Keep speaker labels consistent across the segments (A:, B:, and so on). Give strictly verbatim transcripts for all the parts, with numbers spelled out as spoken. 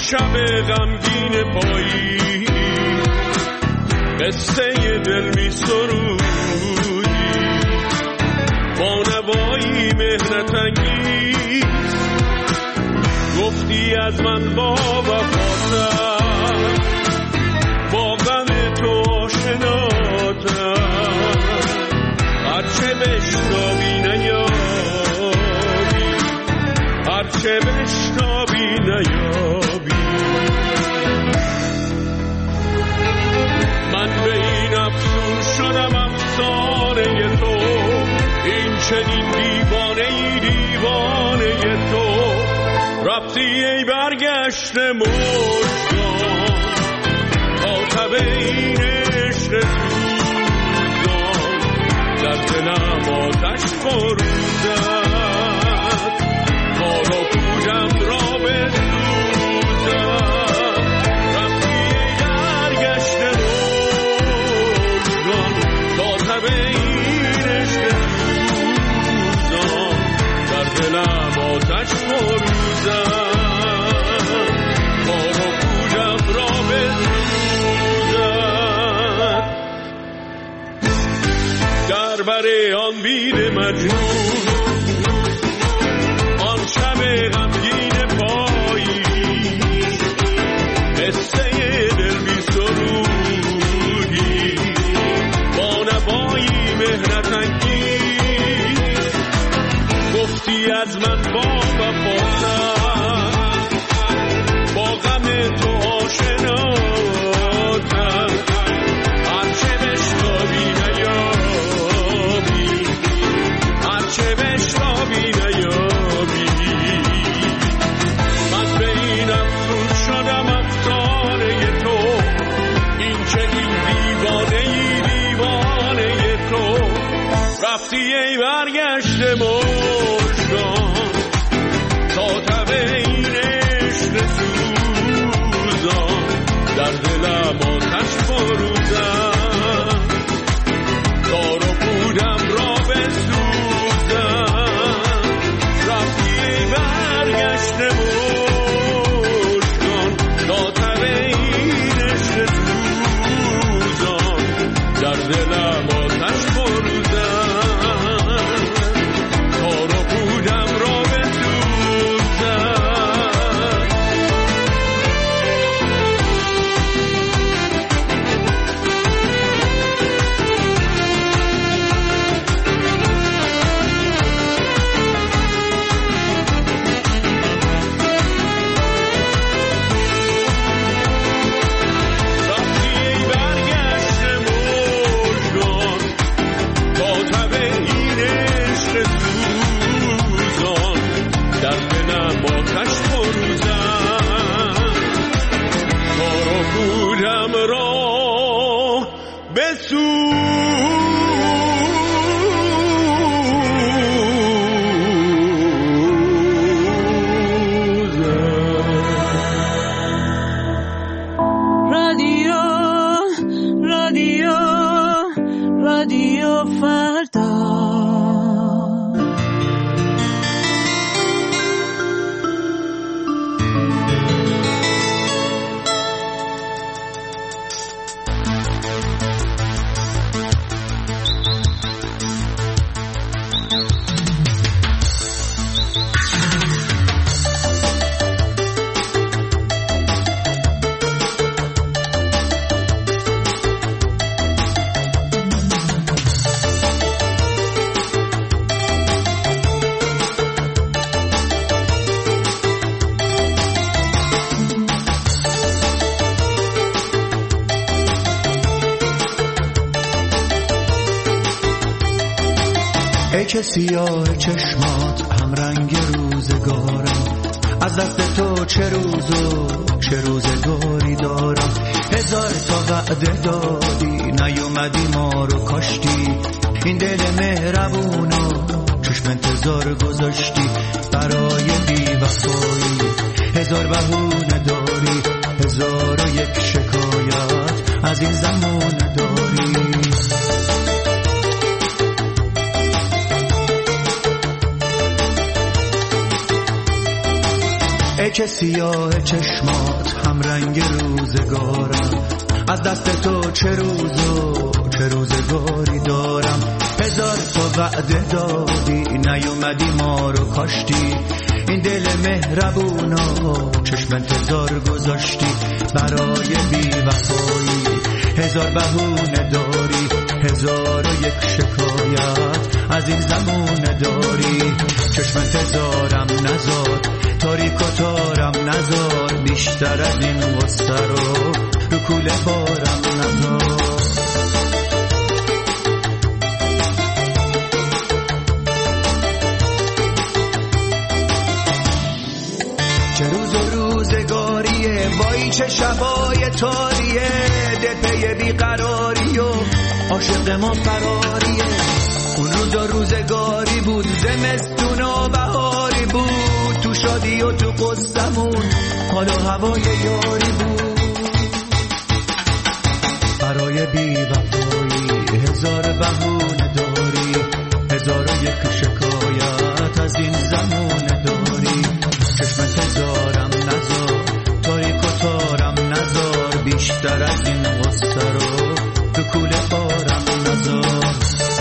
A: شب غمگین پایی قصه دل می سرودی با نوایی مهنت انگیز گفتی از من با وفاتم با غم تو آشناتم هرچه بشنوی نیابی هرچه بشنوی نیابی من به این افسون شدم افسانه تو این چنین دیوانه ای دیوانه تو رفتی ای برگشت مژگان آتب این عشق سوزان در دلم آتش فروزد کار و پودم را بسوزد رفتی ای برگشت مژگان آتب این عشق سوزان در دلم آتش فروزد کار و پودم را بسوزد در بر آن بید مجنون آن شب غمگین پایی قصه دل بی سرودی با نوایی مهنت انگیز گفتی از من با وفاتم با غم تو آشناتم هرچه بشنوی نیابی هرچه بشنوی نیابی من به این افسون شدم افسانه تو این چنین دیوانه ای دیوانه تو رفتی ای برگشت مژگان تا تب این عشق سوزان در دلم آتش فروزد کار و پودم را بسوزد رفتی ای برگشت مژگان تا تب این عشق سوزان در دلم آتش فروزد کار و پودم را بسوزد رفتی ای برگشت مژگان تا تب این عشق سوزان در دلم آتش فروزد کار و پودم را
B: رادیو رادیو رادیو فردا
C: ای که سیاه چشمات هم رنگ روزگارم از دست تو چه روز و چه روزگاری دارم هزار تا وعده دادی نیومدی ما رو کاشتی این دل مهربون و چشم انتظار گذاشتی برای بی‌وفایی هزار بهونه داری هزار و یک شکایت از این زمان داری ای چه سیاه چشمات هم رنگ روزگارم، از دست تو چه روز و چه روزگاری دارم. هزار تا وعده دادی نیومدی ما رو کاشتی، این دل مهربونا چشم انتظار گذاشتی. برای بی وفایی هزار بهونه داری، هزار و یک شکایت از این زمونه داری. چشم انتظارم نزار، تاریک و تارم نزار، بیشتر از این غصه رو رو کوله بارم نزار. چه روز و روزگاریه، وای چه شبای تاریه، دپه بیقراری و عاشق ما فراریه. اون روز و روزگاری بود، زمستون و بهاری بود، تو شادی و تو قصمون حال و هوای یاری بود. برای بی وفایی هزار بهونه داری، هزار و یک شکایت از این زمونه داری. چشم انتظارم نزار، تاریک و تارم نزار، بیشتر از این غصه رو تو کوله بارم نزار.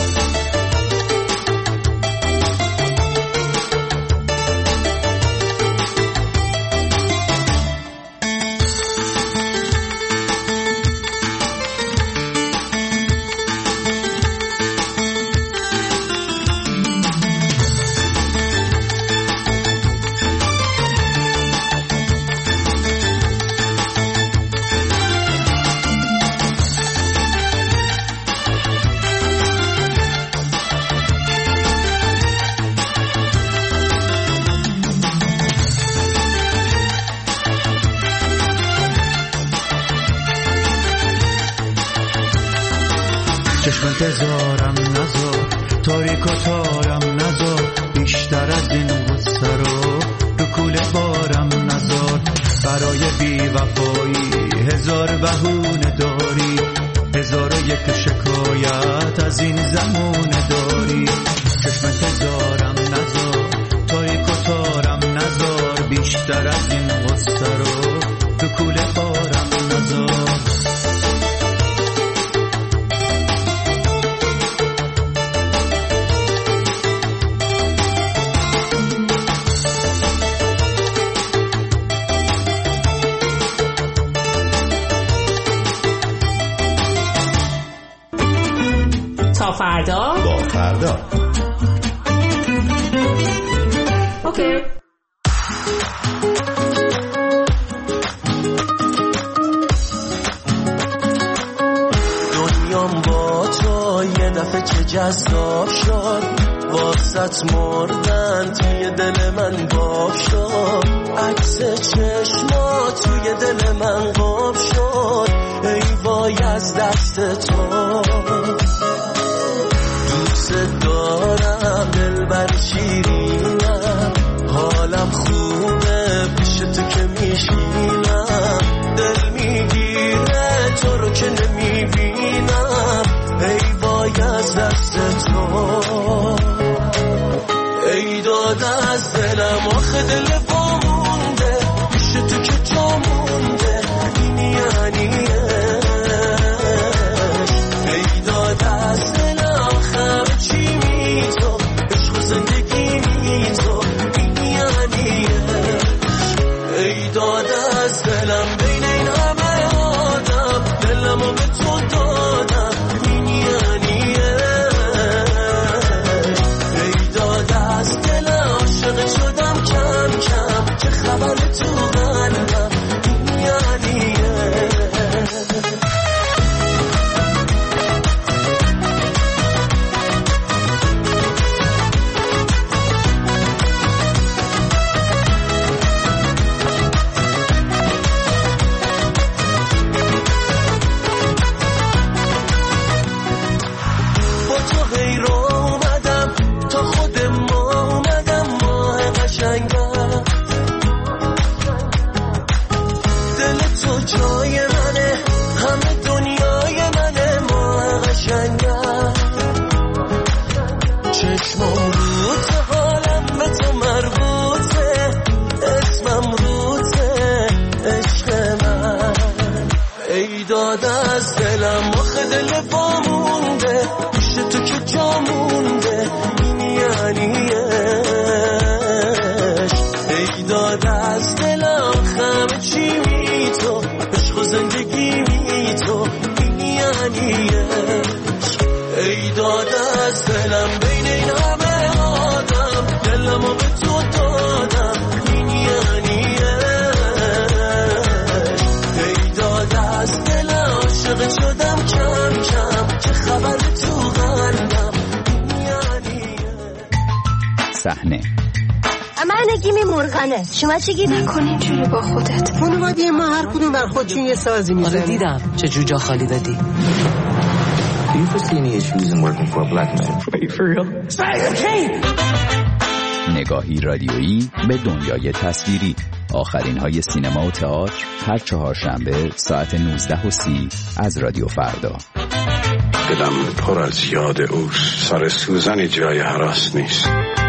C: چشم انتظارم نزار، تاریک و تارم نزار، بیشتر از این غصه رو رو کوله بارم نزار. برای بی وفایی هزار بهونه داری، هزار و یک شکایت از این زمونه داری. چشم انتظارم نزار، تاریک و تارم نزار، بیشتر از این غصه رو رو کوله بارم نزار.
D: تا فردا
E: با فردا.
D: اوکی.
F: دنیام با تو یه دفعه چه جذاب شد، واسط مردن توی دل من باب شد، عکس چشما توی دل من قاب شد. ای وای از دست تو، دوست دارم دلبر شیرینم، حالم خوبه پیش تو که میشینم، دل میگیره تو رو که نمیبینم. ای وای از دست تو، ای داد از دلم آخه دل وامونده، پیش تو که جا مونده، این یعنی ای داد از دلم خم چی می تو، عشق و زندگی می تو، این یعنی ای داد از دلم بین این همه آدم، دلمو به تو دادم، این یعنی ای داد از دلم عاشق شدم کم کم، چه خبر تو قلبم، این یعنی داد از دلم آخه دل وامونده پیش تو که جا مونده این یعنی عشق ای داد از دلم همه چی می تو عشق و زندگی می تو این یعنی عشق ای داد از دلم بین این همه آدم دلمو به تو دادم این یعنی عاشق شدم کم کم چه خبر تو قلبم یعنی
E: صحنه
G: من نگیمی مرغنه شما چه گیری؟
H: نکن اینجوری با خودت
I: خانواده ما هر کدوم بر خودشون یه سازی میزنن.
J: آره دیدم چه جوجا خالی دادی.
K: Do you foresee any issues in working for a black man?
A: Wait, for real?
E: نگاهی رادیویی به دنیای تصویری. آخرین های سینما و تئاتر هر چهارشنبه ساعت نوزده و سی از رادیو فردا.
L: دلم پر از یاد اوست، سر سوزن جای هراس نیست.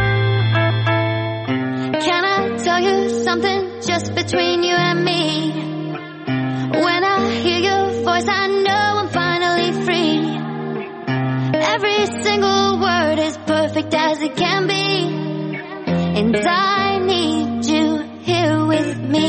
M: Can I tell you something just between you and me? When I hear your voice I know I'm finally free. Every single word is perfect as it can be. And I need you here with me.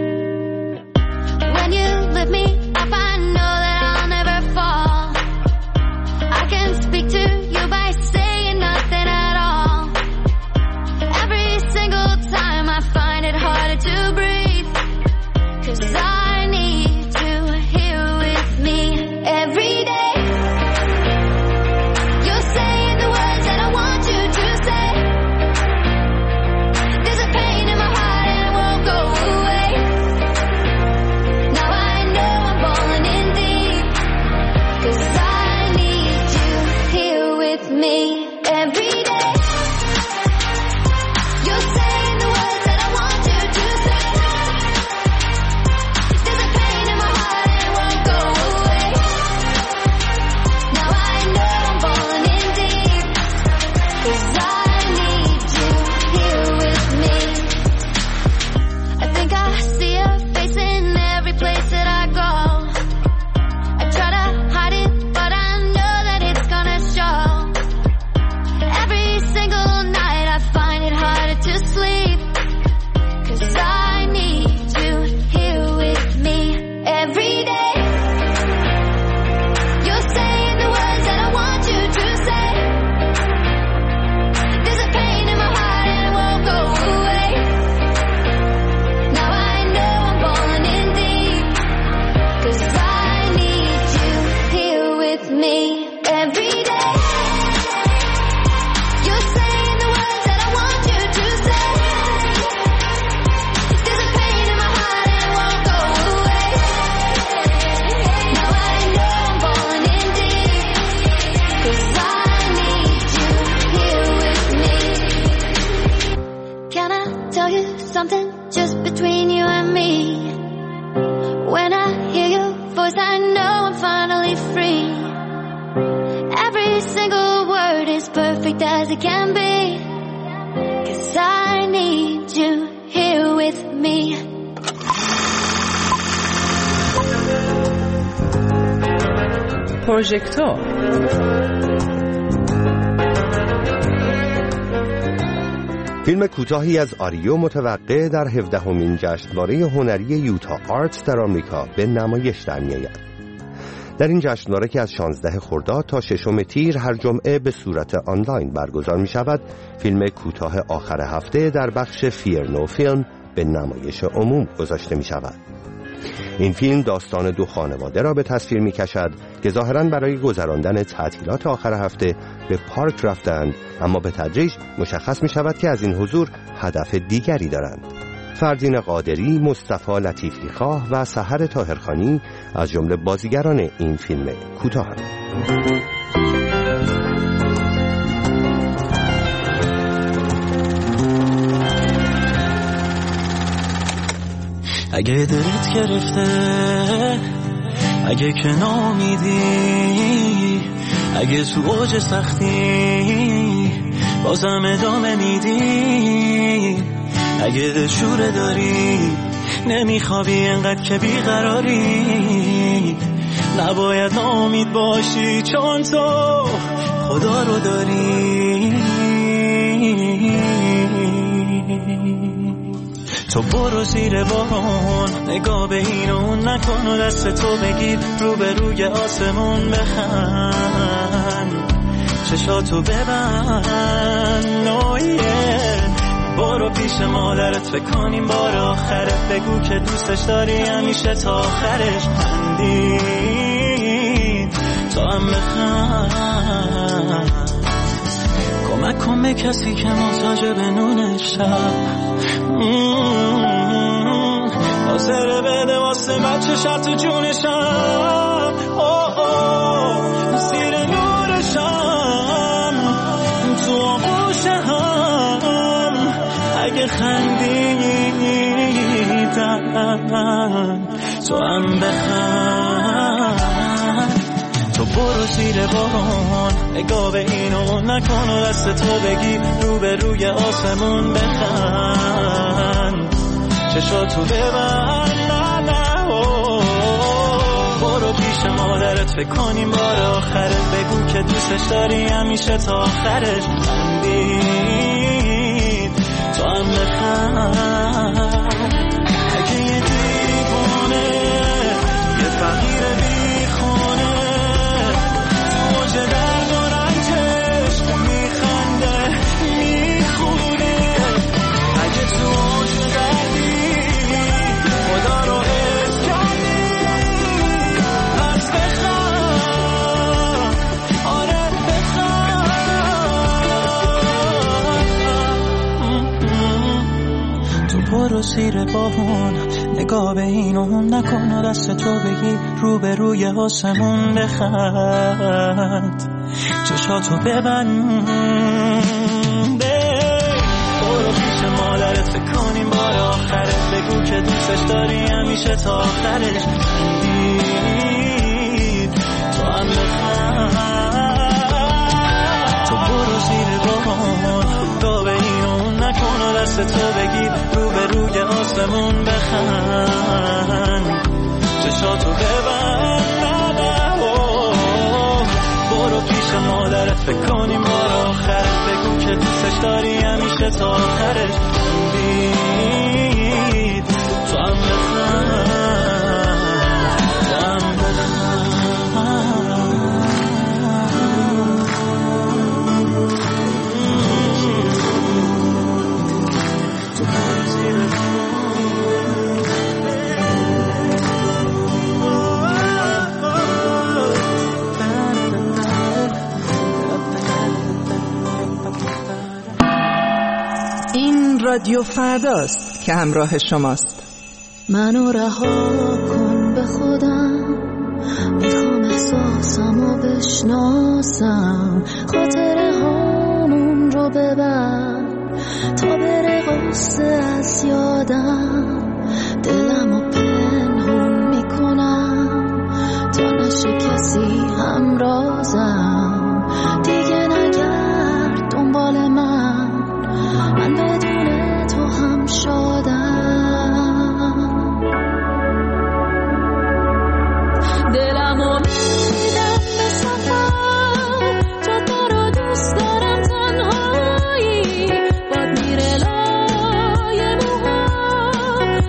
M: When you lift me up I know that I'll never fall. I can speak to you by saying nothing at all. Every single time I find it harder to breathe, 'cause I need you here with me every day. You're saying the words that I want you to say. There's a pain in my heart and it won't go away. Now I know I'm falling in deep, 'cause I need you here with me every day. You're saying the words that I want you to say. There's a pain in my heart and it won't go away. Now I know I'm falling in deep, 'cause I need you here with me. I think I see your face in every place that I go. I try to hide it, but I know that it's gonna show. Every single night I find it harder to sleep, 'cause I need you here with me every day. You're saying the words that I want you to say. There's a pain in my heart and it won't go away. Now I know I'm falling in deep, 'cause I need you here with me every day. You're saying the words that I want you to say. There's a pain in my heart and it won't go away. Now I know I'm falling in deep, 'cause I need you here with me. Can I tell you something just between you and me? When I hear your voice I know I'm finally free. Every single word is perfect as it can be, 'cause I need you here with me.
B: پروژکتور
N: فیلم کوتاهی از آریو متوقع در هفدهمین جشنواره هنری یوتا آرتس در آمریکا به نمایش در می‌آید. در این جشنواره که از شانزده خرداد تا ششم تیر هر جمعه به صورت آنلاین برگزار می‌شود، فیلم کوتاه آخر هفته در بخش فیر نو فیلم به نمایش عموم گذاشته می‌شود. این فیلم داستان دو خانواده را به تصویر می‌کشد که ظاهراً برای گذراندن تعطیلات آخر هفته به پارک رفتند، اما به تدریج مشخص می‌شود که از این حضور هدف دیگری دارند. فردین قادری، مصطفی لطیفی خواه و سحر طاهرخانی از جمله بازیگران این فیلم کوتاهند.
F: اگه دلت گرفته، اگه که نامیدی، اگه تو اوج سختی بازم ادامه میدی، اگه دلشوره داری نمیخوابی انقدر که بیقراری، نباید ناامید باشی چون تو خدا رو داری. تو برو زیر بارون نگاه به این و اون نکن و دست تو بگیر رو به روی آسمون بخند چشاتو ببند نویه. برو پیش مادرت فکر کنیم بار آخرت بگو که دوستش داری همیشه تا آخرش خندید تو هم بخند. کمک کن به کسی که محتاج به نون شب حاضره بده واسه بچه شب تو جونشم زیر نورشم تو آغوش هم اگه خندیدن تو هم بخند. تو برو زیر بارون نگاه به این و نکن و دست تو بگی رو به روی آسمون بخند چشاتو ببند نه نه برو پیش مادرت فکر کنیم بار آخرت بگو که دوستش داری همیشه تا آخرش خندید تو هم بخند. اگه یه دیوانه یه فقیر بیخونه موج درد و رنجش میخنده میخونه اگه تو اوج دردی خدا رو حس کردی پس بخند آره بخند. تو برو زیر بارون نگاه به این و اون نکن و دست تو بگی رو به روی آسمون بخند چشاتو ببند. برو پیش مادرت فکر کنیم بار آخرت بگو که دوستش داری همیشه تا آخرش خندید تو هم بخند. تو برو زیر بارون نگاه به این و اون نکن و دست تو بگی رو به روی آسمون بخند چشاتو ببند نه نه برو پیش مادرت فکر کنیم بار آخرت بگو که دوستش داری همیشه تا آخرش خندید تو هم بخند تو هم
H: رادیو فرداست که همراه شماست.
O: منو رها کن به خودم میخوام احساسمو بشناسم خاطره هامون رو ببر تا بره غصه از یادم دلمو پنهون میکنم تا نشه کسی همرازم دیگه نگرد دنبال من من بدون تو هم شادم دلمو میدم به سفر جاده رو دوست دارم تنهایی باد میره لای موهام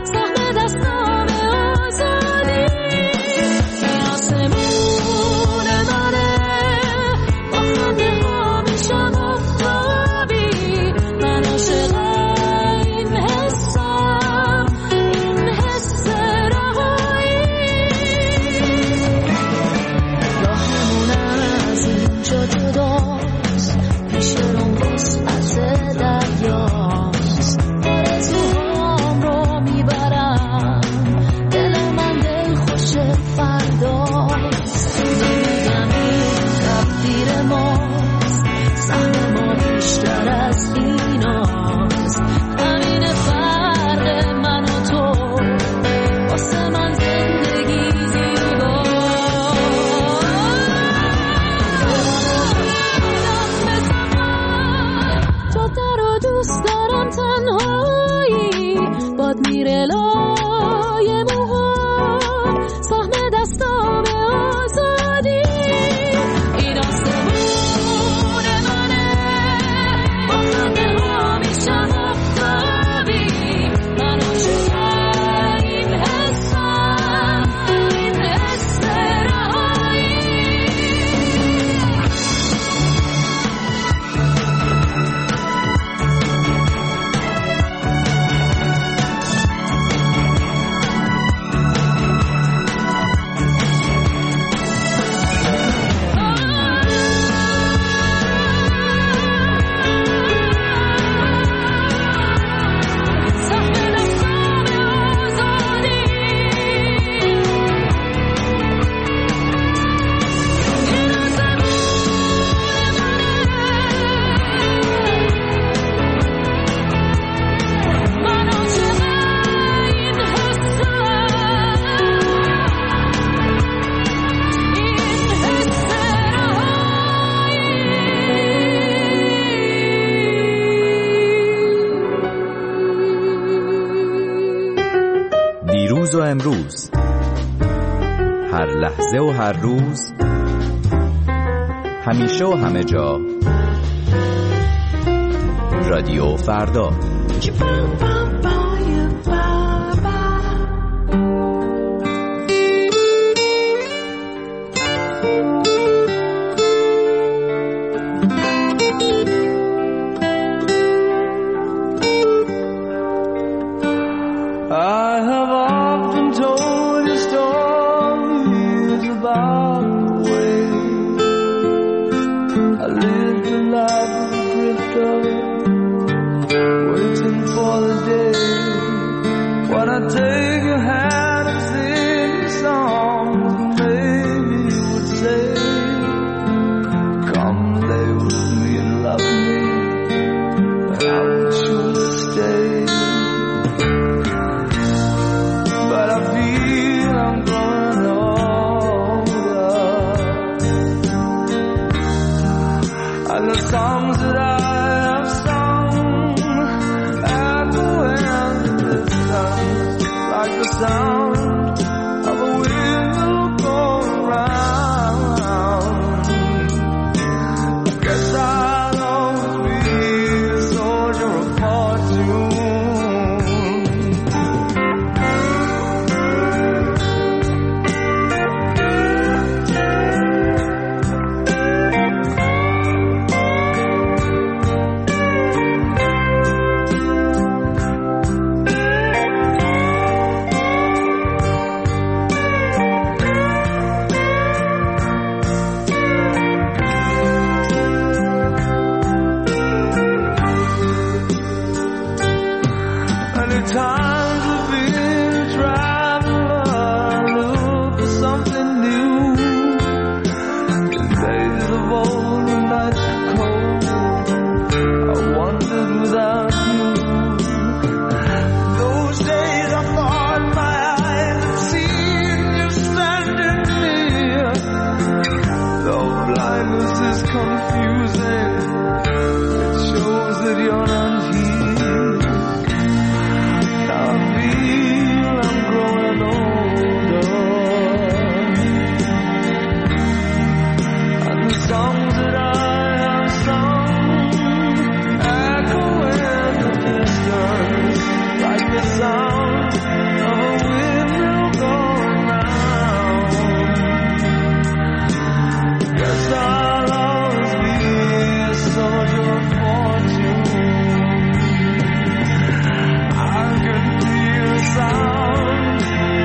E: دیروز و امروز، هر لحظه و هر روز، همیشه و همه جا. رادیو فردا.
F: Songs that I have sung echo in the distance like the sound